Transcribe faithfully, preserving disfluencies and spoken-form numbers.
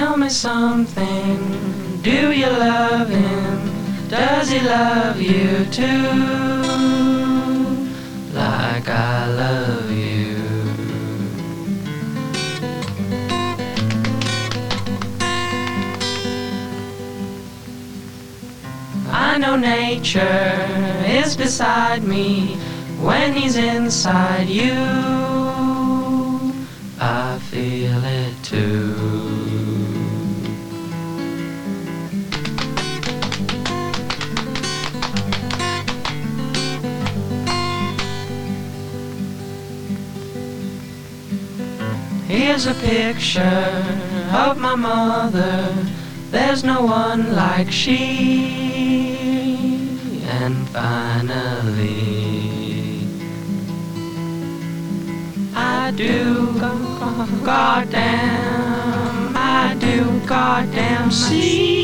Tell me something, do you love him? Does he love you too? Like I love you. I know nature is beside me when he's inside you. I feel it too. Here's a picture of my mother. There's no one like she. And finally, I do goddamn, I do goddamn see.